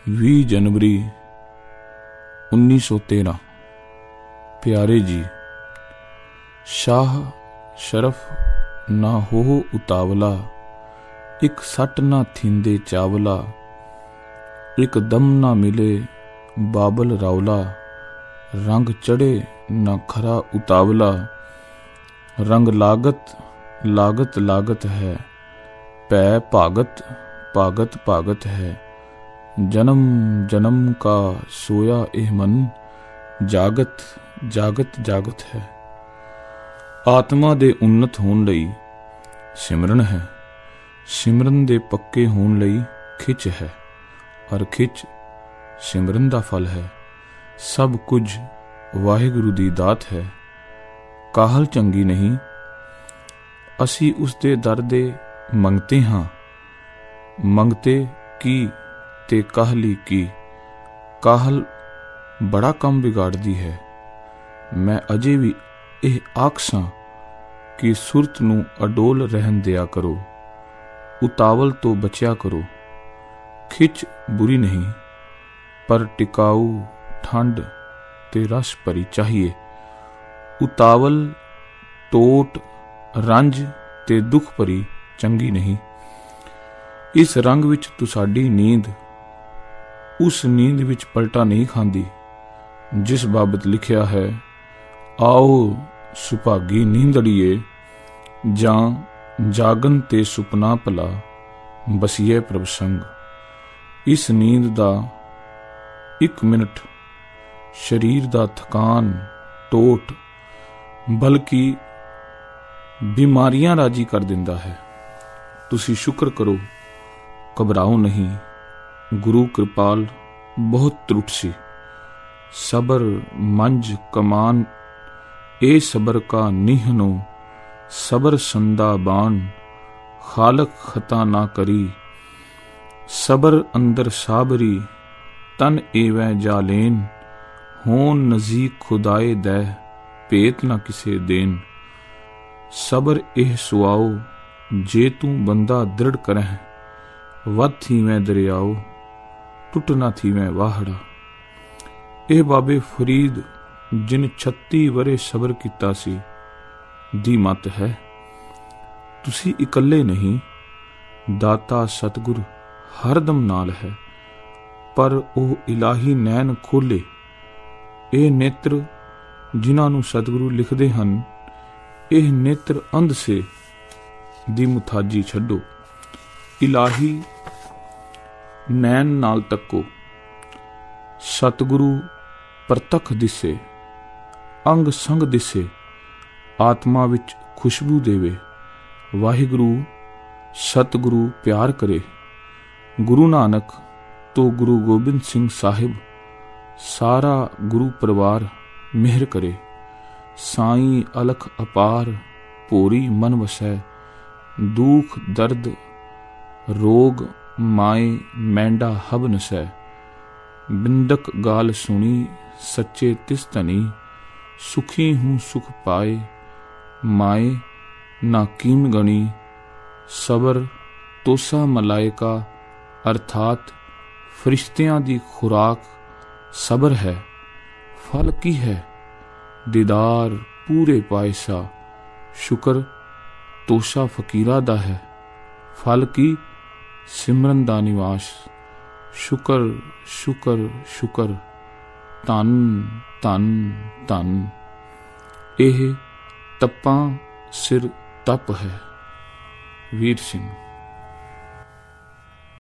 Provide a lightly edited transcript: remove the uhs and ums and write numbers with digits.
20 जनवरी 1913। प्यारे जी, शाह शरफ ना हो उतावला, एक सट ना थींदे चावला, एक दम ना मिले बाबल रावला, रंग चढ़े ना खरा उतावला, रंग लागत लागत लागत है, पै भागत भागत भागत है, जन्म जन्म का सोया एह मन, जागत जागत जागत है। आत्मा दे उन्नत होण लई सिमरन है, सिमरन दे पक्के होण लई खिच है, और खिच सिमरन दा फल है। सब कुछ वाहिगुरु दी दात है, काहल चंगी नहीं, असी उसदे दर दे मंगते हां, मंगते की ते काहली की, काहल बड़ा कम बिगाड़दी है। मैं अजे भी ਇਹ ਆਖਸਾਂ ਕਿ ਸੁਰਤ ਨੂੰ ਅਡੋਲ ਰਹਿਣ ਦਿਆ ਕਰੋ, ਉਤਾਵਲ ਤੋਂ ਬਚਿਆ ਕਰੋ। ਖਿੱਚ ਬੁਰੀ ਨਹੀਂ, ਪਰ ਟਿਕਾਊ ਠੰਡ ਤੇ ਰਸ ਭਰੀ ਚਾਹੀਏ। ਉਤਾਵਲ ਟੋਟ ਰੰਜ ਤੇ ਦੁੱਖ ਭਰੀ ਚੰਗੀ ਨਹੀਂ। ਇਸ ਰੰਗ ਵਿੱਚ ਤੁਸਾਡੀ ਨੀਂਦ ਉਸ ਨੀਂਦ ਵਿੱਚ ਪਲਟਾ ਨਹੀਂ ਖਾਂਦੀ ਜਿਸ ਬਾਬਤ ਲਿਖਿਆ ਹੈ, ਆਓ ਸੁਭਾਗੀ ਨੀਂਦੜੀਏ, ਜਾਂ ਜਾਗਨ ਤੇ ਸੁਪਨਾ ਭਲਾ, ਬਸੀਏ ਪ੍ਰਭ ਸੰਗ। ਇਸ ਨੀਂਦ ਦਾ 1 ਮਿੰਟ ਸਰੀਰ ਦਾ ਥਕਾਨ ਟੋਟ ਬਲਕਿ ਬਿਮਾਰੀਆਂ ਰਾਜੀ ਕਰ ਦਿੰਦਾ ਹੈ। ਤੁਸੀਂ ਸ਼ੁਕਰ ਕਰੋ, ਘਬਰਾਓ ਨਹੀਂ। ਗੁਰੂ ਕਿਰਪਾਲ ਬਹੁਤ ਤਰੁੱਟ ਸੀ। ਸਬਰ ਮੰਝ ਕਮਾਨ ए सबर का निहनो, सबर संदा बान, खालक खता ना करी। सबर अंदर साबरी, तन एवं जालेन, होन नजीक खुदाए दै, भेत ना किसे देन। सबर एह सुआओ, जे तू बंदा दृढ़ करह, वध थीवैं दरियाओ, टुट ना थीवैं वाहड़ा। एह बाबे फरीद जिन 36 ਵਰੇ ਸਬਰ ਕੀਤਾ ਸੀ ਦੀ ਮਤ ਹੈ। ਤੁਸੀਂ ਇਕੱਲੇ ਨਹੀਂ, ਦਾਤਾ ਸਤਿਗੁਰ ਹਰਦਮ ਨਾਲ ਹੈ, ਪਰ ਉਹ ਇਲਾਹੀ ਨੈਣ ਖੋਲੇ। ਇਹ ਨੇਤਰ ਜਿਨ੍ਹਾਂ ਨੂੰ ਸਤਿਗੁਰੂ ਲਿਖਦੇ ਹਨ, ਇਹ ਨੇਤਰ ਅੰਧ ਸੇ ਦੀ ਮੁਥਾਜੀ ਛੱਡੋ, ਇਲਾਹੀ ਨੈਣ ਨਾਲ ਤੱਕੋ। ਸਤਿਗੁਰੂ ਪ੍ਰਤੱਖ ਦਿਸੇ, ਅੰਗ ਸੰਗ ਦਿਸੇ, ਆਤਮਾ ਵਿੱਚ ਖੁਸ਼ਬੂ ਦੇਵੇ। ਵਾਹਿਗੁਰੂ ਸਤਿਗੁਰੂ ਪਿਆਰ ਕਰੇ। ਗੁਰੂ ਨਾਨਕ ਤੋਂ ਗੁਰੂ ਗੋਬਿੰਦ ਸਿੰਘ ਸਾਹਿਬ, ਸਾਰਾ ਗੁਰੂ ਪਰਿਵਾਰ ਮਿਹਰ ਕਰੇ। ਸਾਈਂ ਅਲਖ ਅਪਾਰ, ਭੋਰੀ ਮਨ ਵਸੈ, ਦੁਖ ਦਰਦ ਰੋਗ ਮਾਏ, ਮੈਂਡਾ ਹਬ ਨਸੈ। ਬਿੰਦਕ ਗਾਲ ਸੁਣੀ, ਸੱਚੇ ਤਿਸ ਧਨੀ, सुखी हूँ सुख पाए, माए ना कीम गणी। सबर तोसा मलाइका अर्थात फरिश्तियां दी खुराक सबर है। फल की है दीदार पूरे पायसा, शुक्र तोसा फकीरा दा है। फल की सिमरन दा निवास, शुक्र शुक्र शुक्र, ਧੰਨ ਧੰਨ ਧੰਨ। ਇਹ ਤਪਾਂ ਸਿਰ ਤਪ ਹੈ। ਵੀਰ ਸਿੰਘ।